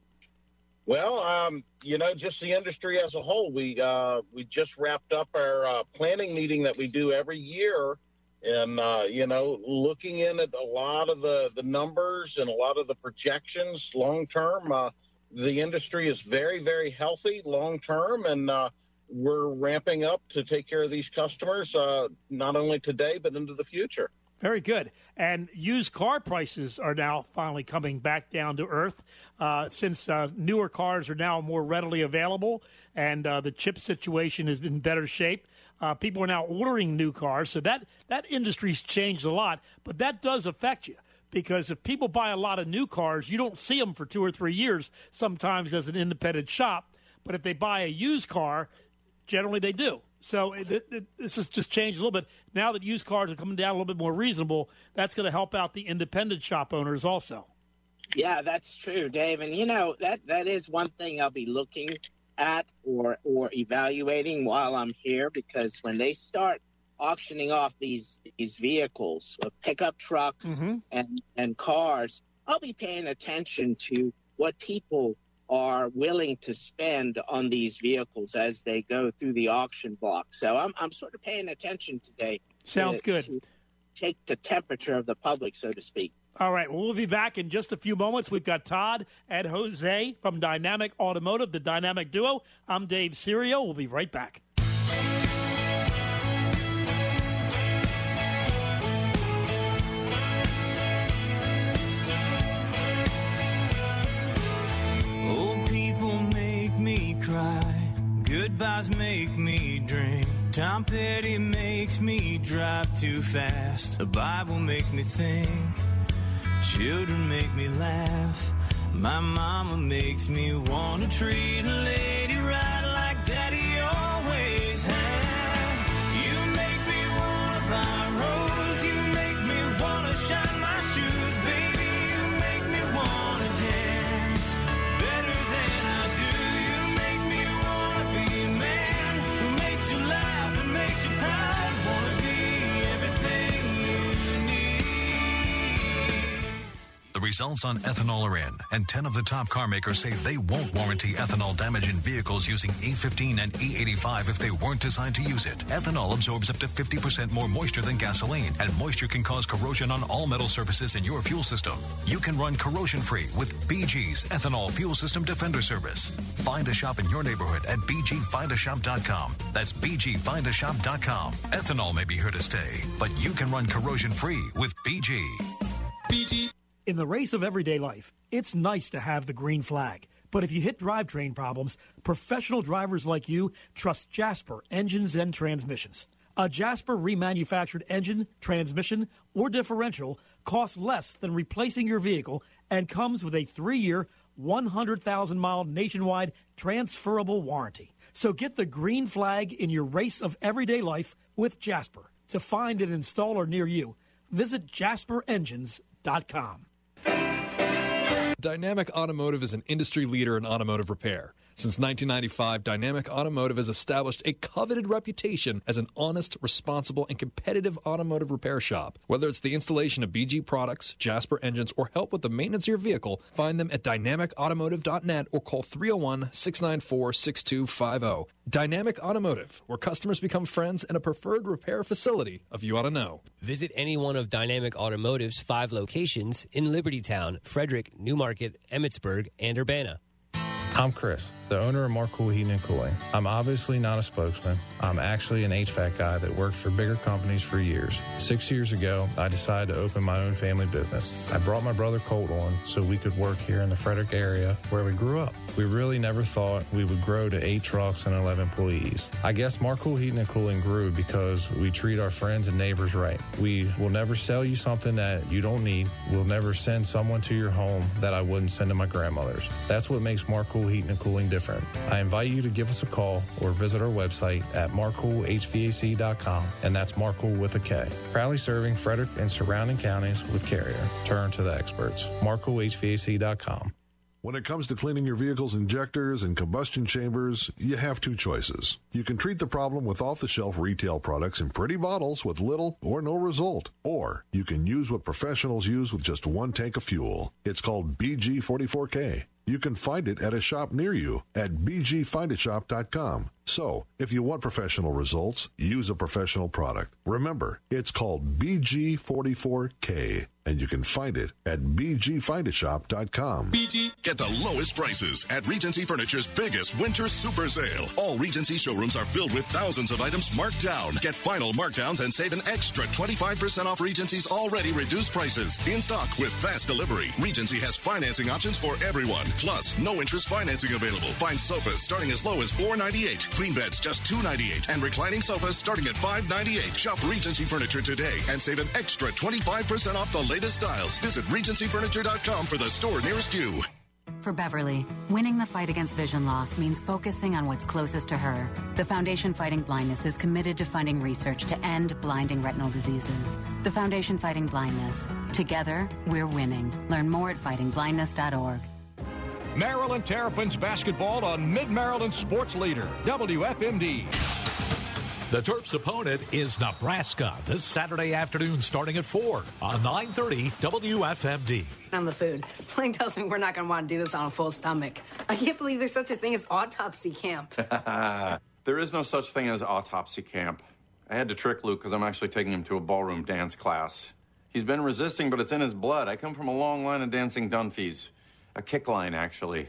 Well, um, you know, just the industry as a whole. We uh, we just wrapped up our uh, planning meeting that we do every year, and uh, you know, looking in at a lot of the, the numbers and a lot of the projections long term. Uh, the industry is very, very healthy long term, and uh, we're ramping up to take care of these customers uh, not only today but into the future. Very good. And used car prices are now finally coming back down to earth uh, since uh, newer cars are now more readily available and uh, the chip situation is in better shape. Uh, people are now ordering new cars, so that, that industry's changed a lot, but that does affect you because if people buy a lot of new cars, you don't see them for two or three years sometimes as an independent shop, but if they buy a used car, generally they do. So it, it, it, this has just changed a little bit. Now that used cars are coming down a little bit more reasonable, that's going to help out the independent shop owners also. Yeah, that's true, Dave. And, you know, that, that is one thing I'll be looking at or, or evaluating while I'm here, because when they start auctioning off these these vehicles, uh, pickup trucks Mm-hmm. and, and cars, I'll be paying attention to what people are willing to spend on these vehicles as they go through the auction block. So I'm I'm sort of paying attention today. Sounds to, good. to take the temperature of the public, so to speak. All right, well, we'll be back in just a few moments. We've got Todd and Jose from Dynamic Automotive, the Dynamic Duo. I'm Dave Serio. We'll be right back. Old people make me cry. Goodbyes make me drink. Tom Petty makes me drive too fast. The Bible makes me think. Children make me laugh. My mama makes me want to treat a lady right like Daddy always has. You make me want to buy a rose. You make me want to shine my shoes. Baby, you make me want to dance better than I do. You make me want to be a man who makes you laugh and makes you proud. Want to be everything you need. The results on ethanol are in, and ten of the top car makers say they won't warranty ethanol damage in vehicles using E fifteen and E eighty-five if they weren't designed to use it. Ethanol absorbs up to fifty percent more moisture than gasoline, and moisture can cause corrosion on all metal surfaces in your fuel system. You can run corrosion-free with B G's Ethanol Fuel System Defender Service. Find a shop in your neighborhood at b g find a shop dot com. That's b g find a shop dot com. Ethanol may be here to stay, but you can run corrosion-free with B G. B G. In the race of everyday life, it's nice to have the green flag. But if you hit drivetrain problems, professional drivers like you trust Jasper Engines and Transmissions. A Jasper remanufactured engine, transmission, or differential costs less than replacing your vehicle and comes with a three-year, one hundred thousand mile nationwide transferable warranty. So get the green flag in your race of everyday life with Jasper. To find an installer near you, visit jasper engines dot com. Dynamic Automotive is an industry leader in automotive repair. Since nineteen ninety-five, Dynamic Automotive has established a coveted reputation as an honest, responsible, and competitive automotive repair shop. Whether it's the installation of B G products, Jasper engines, or help with the maintenance of your vehicle, find them at dynamic automotive dot net or call three oh one, six nine four, six two five oh. Dynamic Automotive, where customers become friends and a preferred repair facility of You Ought to Know. Visit any one of Dynamic Automotive's five locations in Libertytown, Frederick, Newmarket, Emmitsburg, and Urbana. I'm Chris, the owner of Marcool Heating and Cooling. I'm obviously not a spokesman. I'm actually an H V A C guy that worked for bigger companies for years. Six years ago, I decided to open my own family business. I brought my brother Colt on so we could work here in the Frederick area where we grew up. We really never thought we would grow to eight trucks and eleven employees. I guess Marcool Heating and Cooling grew because we treat our friends and neighbors right. We will never sell you something that you don't need. We'll never send someone to your home that I wouldn't send to my grandmother's. That's what makes Marcool Heating and Cooling different. I invite you to give us a call or visit our website at marcool h v a c dot com, and that's Marcool with a K. Proudly serving Frederick and surrounding counties with Carrier. Turn to the experts. marcool h v a c dot com. When it comes to cleaning your vehicle's injectors and combustion chambers, you have two choices. You can treat the problem with off-the-shelf retail products in pretty bottles with little or no result. Or you can use what professionals use with just one tank of fuel. It's called B G forty-four K. You can find it at a shop near you at b g find a shop dot com. So, if you want professional results, use a professional product. Remember, it's called B G forty-four K, and you can find it at b g find a shop dot com. B G. Get the lowest prices at Regency Furniture's biggest winter super sale. All Regency showrooms are filled with thousands of items marked down. Get final markdowns and save an extra twenty-five percent off Regency's already reduced prices. In stock with fast delivery. Regency has financing options for everyone. Plus, no interest financing available. Find sofas starting as low as four ninety-eight. Queen beds just two ninety-eight, and reclining sofas starting at five ninety-eight. Shop Regency Furniture today and save an extra twenty-five percent off the latest styles. Visit regency furniture dot com for the store nearest you. For Beverly, winning the fight against vision loss means focusing on what's closest to her. The Foundation Fighting Blindness is committed to funding research to end blinding retinal diseases. The Foundation Fighting Blindness. Together, we're winning. Learn more at fighting blindness dot org. Maryland Terrapins basketball on Mid-Maryland Sports Leader, W F M D. The Terps' opponent is Nebraska this Saturday afternoon starting at four on nine thirty W F M D. On the food. Sling tells me we're not going to want to do this on a full stomach. I can't believe there's such a thing as autopsy camp. There is no such thing as autopsy camp. I had to trick Luke because I'm actually taking him to a ballroom dance class. He's been resisting, but it's in his blood. I come from a long line of dancing Dunphys. A kick line, actually.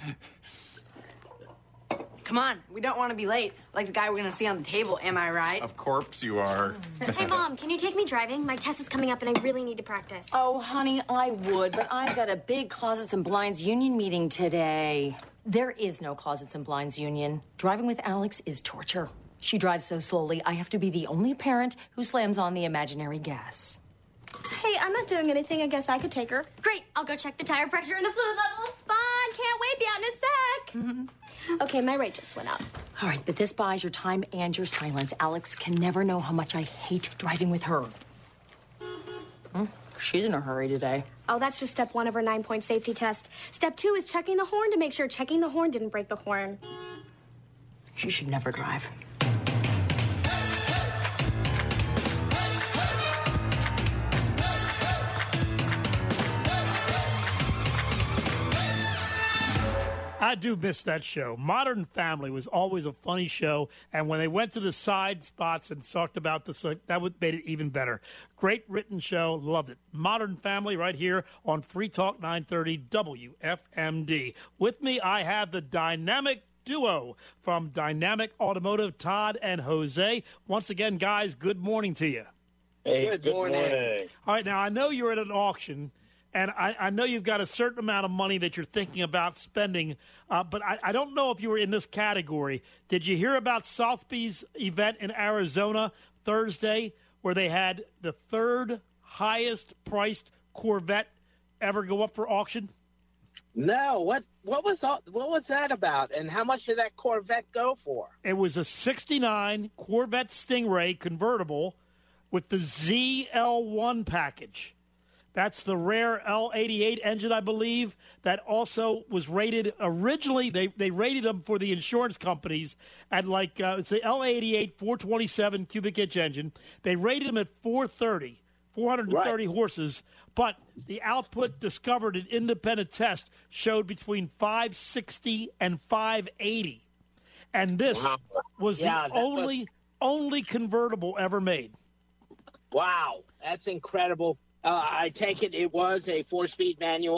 Come on, we don't want to be late. Like the guy we're going to see on the table, am I right? Of course you are. Hey, Mom, can you take me driving? My test is coming up and I really need to practice. Oh, honey, I would, but I've got a big Closets and Blinds union meeting today. There is no Closets and Blinds union. Driving with Alex is torture. She drives so slowly, I have to be the only parent who slams on the imaginary gas. Hey, I'm not doing anything. I guess I could take her. Great. I'll go check the tire pressure and the fluid levels. Fun. Can't wait. Be out in a sec. Mm-hmm. Okay, my rate just went up. All right, but this buys your time and your silence. Alex can never know how much I hate driving with her. Hmm? She's in a hurry today. Oh, that's just step one of her nine-point safety test. Step two is checking the horn to make sure checking the horn didn't break the horn. She should never drive. I do miss that show. Modern Family was always a funny show, and when they went to the side spots and talked about this, uh, that would made it even better. Great written show. Loved it. Modern Family right here on Free Talk nine thirty W F M D. With me, I have the dynamic duo from Dynamic Automotive, Todd and Jose. Once again, guys, good morning to you. Hey, good, good morning. morning. All right, now I know you're at an auction. And I, I know you've got a certain amount of money that you're thinking about spending, uh, but I, I don't know if you were in this category. Did you hear about Sotheby's event in Arizona Thursday where they had the third highest priced Corvette ever go up for auction? No. What what was all, what was that about, and how much did that Corvette go for? It was a sixty-nine Corvette Stingray convertible with the Z L one package. That's the rare L eighty-eight engine, I believe, that also was rated originally. They they rated them for the insurance companies at like, uh, it's the L eighty-eight four twenty-seven cubic inch engine. They rated them at four thirty, four hundred thirty right. horses, but the output discovered in independent test showed between five sixty and five eighty. And this wow. was yeah, the only, was... only convertible ever made. Wow, that's incredible. Uh, I take it it was a four-speed manual?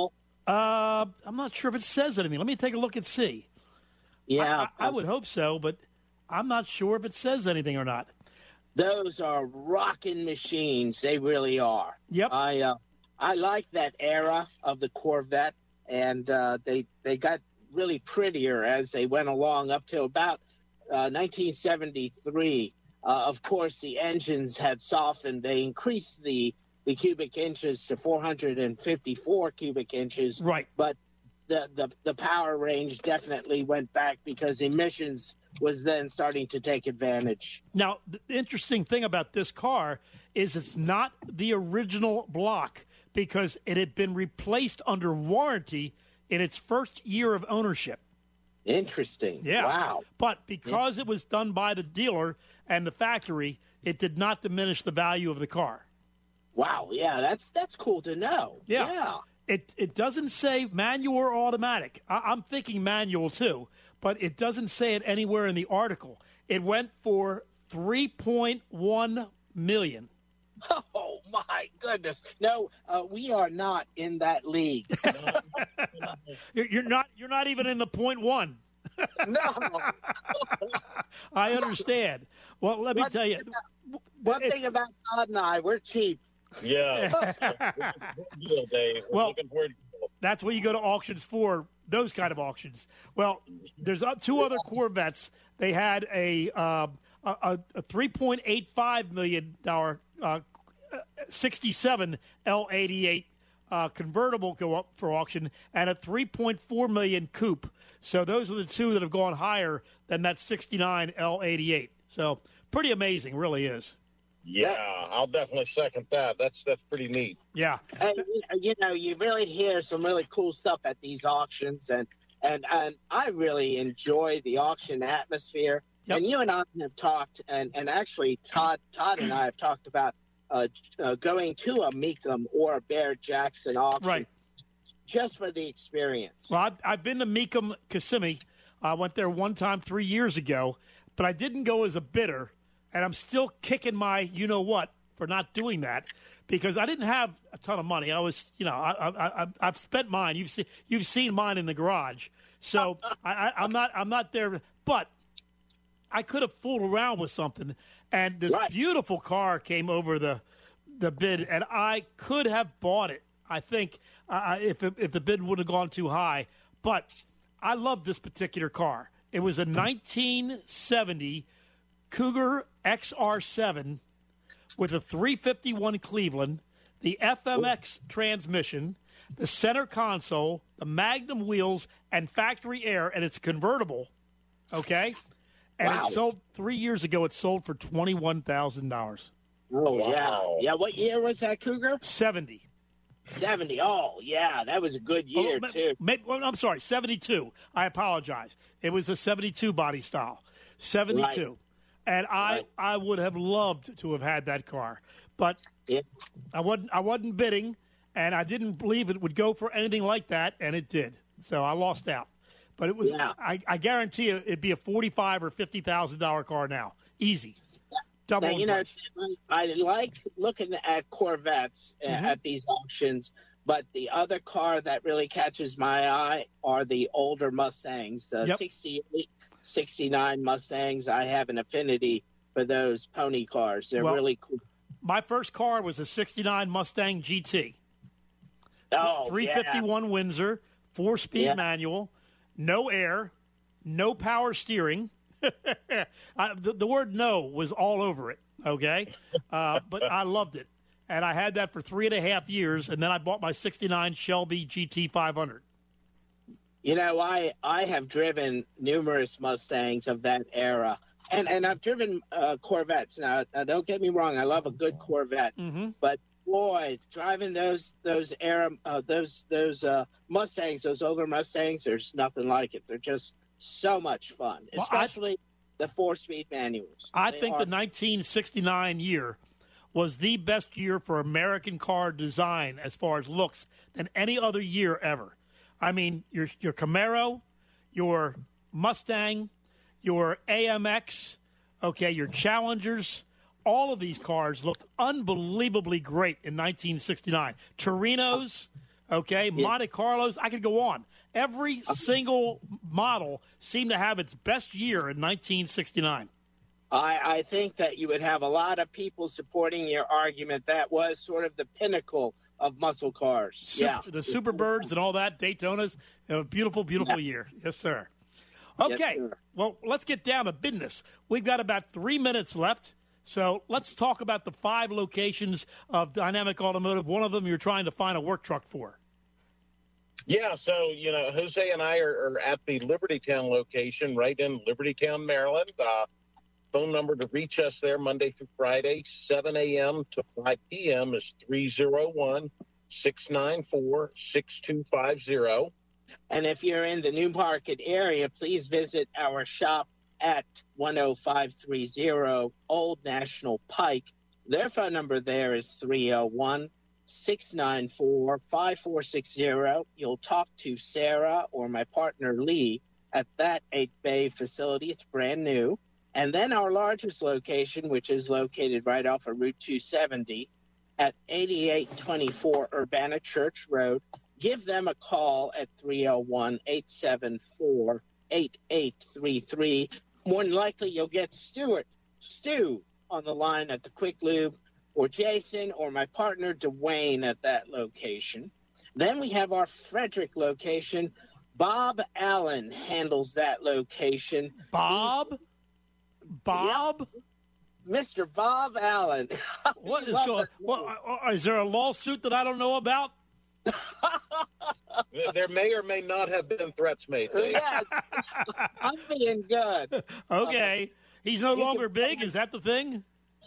Uh, I'm not sure if it says anything. Let me take a look and see. Yeah. I, I, I would hope so, but I'm not sure if it says anything or not. Those are rocking machines. They really are. Yep. I uh, I like that era of the Corvette, and uh, they they got really prettier as they went along up to about uh, nineteen seventy-three. Uh, of course, the engines had softened. They increased the the cubic inches to four hundred fifty-four cubic inches. Right. But the, the, the power range definitely went back because emissions was then starting to take advantage. Now, the interesting thing about this car is it's not the original block because it had been replaced under warranty in its first year of ownership. Interesting. Yeah. Wow. But because yeah. it was done by the dealer and the factory, it did not diminish the value of the car. Wow. Yeah, that's that's cool to know. Yeah. yeah. It it doesn't say manual or automatic. I, I'm thinking manual too, but it doesn't say it anywhere in the article. It went for three point one million dollars. Oh my goodness! No, uh, we are not in that league. you're, you're not. You're not even in the point one. No. I understand. Well, let me one tell you. About, one thing about Todd and I, we're cheap. Yeah. Deal, Dave. We're well, looking for that's what you go to auctions for. Those kind of auctions. Well, there's two other Corvettes. They had a uh, a, a three point eight five million dollar uh, sixty-seven L eighty-eight uh, convertible go up for auction, and a three point four million coupe. So those are the two that have gone higher than that sixty-nine L eighty-eight. So pretty amazing, really is. Yeah, I'll definitely second that. That's that's pretty neat. Yeah. And, you know, you really hear some really cool stuff at these auctions, and and, and I really enjoy the auction atmosphere. Yep. And you and I have talked, and, and actually Todd Todd and I have talked about uh, uh, going to a Mecum or a Barrett-Jackson auction, right, just for the experience. Well, I've, I've been to Mecum Kissimmee. I went there one time three years ago, but I didn't go as a bidder. And I'm still kicking my you-know-what for not doing that because I didn't have a ton of money. I was, you know, I, I, I, I've spent mine. You've seen, you've seen mine in the garage. So I, I, I'm not, I'm not there. But I could have fooled around with something. And this right. beautiful car came over the, the bid, and I could have bought it. I think uh, if it, if the bid would have gone too high. But I love this particular car. It was a nineteen seventy Cougar X R seven with a three fifty-one Cleveland, the F M X transmission, the center console, the Magnum wheels, and factory air, and it's convertible, okay? And wow. it sold three years ago. It sold for twenty-one thousand dollars. Oh, wow. yeah. Yeah, what year was that, Cougar? seventy. seventy. Oh, yeah, that was a good year, oh, too. May, well, I'm sorry, seventy-two. I apologize. It was a seventy-two body style. seventy-two. Right. And I, right. I would have loved to have had that car, but yeah. I wasn't I wasn't bidding, and I didn't believe it would go for anything like that, and it did. So I lost out. But it was yeah. I, I guarantee you it'd be a forty-five or fifty thousand dollar car now, easy. Yeah. Double. Now, you know, I like looking at Corvettes mm-hmm. at these auctions, but the other car that really catches my eye are the older Mustangs, the yep. sixty-eight. sixty-nine Mustangs. I have an affinity for those pony cars. They're well, really cool. My first car was a sixty-nine Mustang G T. Oh, three fifty-one yeah. Windsor, four-speed yeah. manual, no air, no power steering. I, the, the word no was all over it, okay? Uh, but I loved it. And I had that for three and a half years, and then I bought my sixty-nine Shelby G T five hundred. You know, I, I have driven numerous Mustangs of that era, and, and I've driven uh, Corvettes. Now, now, don't get me wrong, I love a good Corvette, mm-hmm. but boy, driving those those era uh, those those uh, Mustangs, those older Mustangs, there's nothing like it. They're just so much fun, well, especially I, the four-speed manuals. I they think are. the nineteen sixty-nine year was the best year for American car design as far as looks than any other year ever. I mean, your your Camaro, your Mustang, your A M X, okay, your Challengers, all of these cars looked unbelievably great in nineteen sixty-nine. Torinos, okay, Yeah. Monte Carlos. I could go on. Every single model seemed to have its best year in nineteen sixty-nine. I, I think that you would have a lot of people supporting your argument. That was sort of the pinnacle of muscle cars. Super, yeah. The Superbirds and all that, Daytonas, a beautiful, beautiful Yeah. year. Yes, sir. Okay, Yes, sir. well, let's get down to business. We've got about three minutes left, so let's talk about the five locations of Dynamic Automotive. One of them you're trying to find a work truck for. Yeah, so, you know, Jose and I are, are at the Libertytown location right in Libertytown, Maryland. Uh, phone number to reach us there Monday through Friday, seven a.m. to five p.m. is three oh one, six nine four, six two five zero. And if you're in the New Market area, please visit our shop at one oh five three oh Old National Pike. Their phone number there is three oh one, six nine four, five four six zero. You'll talk to Sarah or my partner Lee at that eight-bay facility. It's brand new. And then our largest location, which is located right off of Route two seventy at eighty-eight twenty-four Urbana Church Road. Give them a call at three oh one, eight seven four, eight eight three three. More than likely, you'll get Stuart, Stu, on the line at the Quick Lube, or Jason, or my partner Dwayne at that location. Then we have our Frederick location. Bob Allen handles that location. Bob? He's, Bob? Yep. Mister Bob Allen. What is going on? Is there a lawsuit that I don't know about? There may or may not have been threats made. Dave. Yes. I'm being good. Okay. He's no longer big? Is that the thing?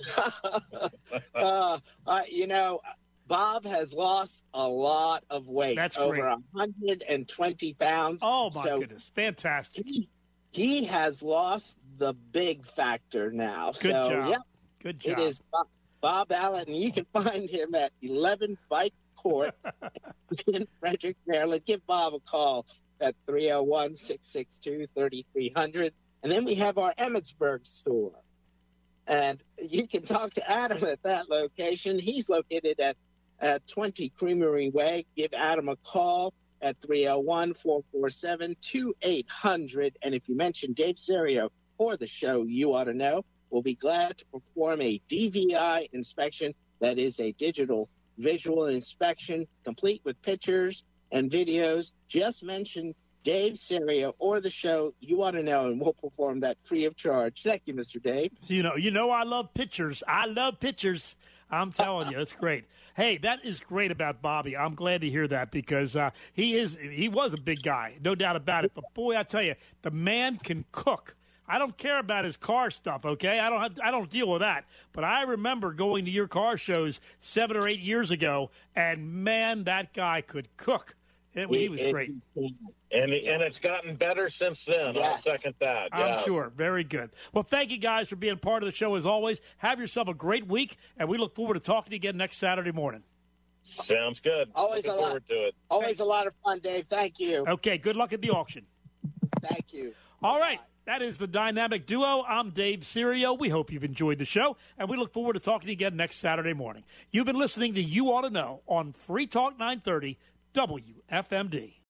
uh, uh, you know, Bob has lost a lot of weight. That's over great. one hundred twenty pounds. Oh, my So goodness. Fantastic. He, he has lost the big factor now. Good so, job. Yep, Good job. it is Bob, Bob Allen. You can find him at eleven Bike Court in Frederick, Maryland. Give Bob a call at three oh one, six six two, three three hundred. And then we have our Emmitsburg store. And you can talk to Adam at that location. He's located at, at twenty Creamery Way. Give Adam a call at three oh one, four four seven, two eight hundred. And if you mention Dave Serio or the show You Ought to Know, we'll be glad to perform a D V I inspection. That is a digital visual inspection, complete with pictures and videos. Just mention Dave Serio or the show You Ought to Know, and we'll perform that free of charge. Thank you, Mister Dave. You know, you know I love pictures. I love pictures. I'm telling you, that's great. Hey, that is great about Bobby. I'm glad to hear that because uh, he is he was a big guy, no doubt about it. But boy, I tell you, the man can cook. I don't care about his car stuff, okay? I don't have, I don't deal with that. But I remember going to your car shows seven or eight years ago, and man, that guy could cook. It, he was great. And and it's gotten better since then. I'll Yes. second that. I'm yeah. sure. Very good. Well, thank you guys for being part of the show as always. Have yourself a great week, and we look forward to talking to you again next Saturday morning. Sounds good. Always Looking a lot. forward to it. Always a lot of fun, Dave. Thank you. Okay, good luck at the auction. Thank you. All right. That is the Dynamic Duo. I'm Dave Serio. We hope you've enjoyed the show, and we look forward to talking to you again next Saturday morning. You've been listening to You Ought to Know on Free Talk nine thirty W F M D.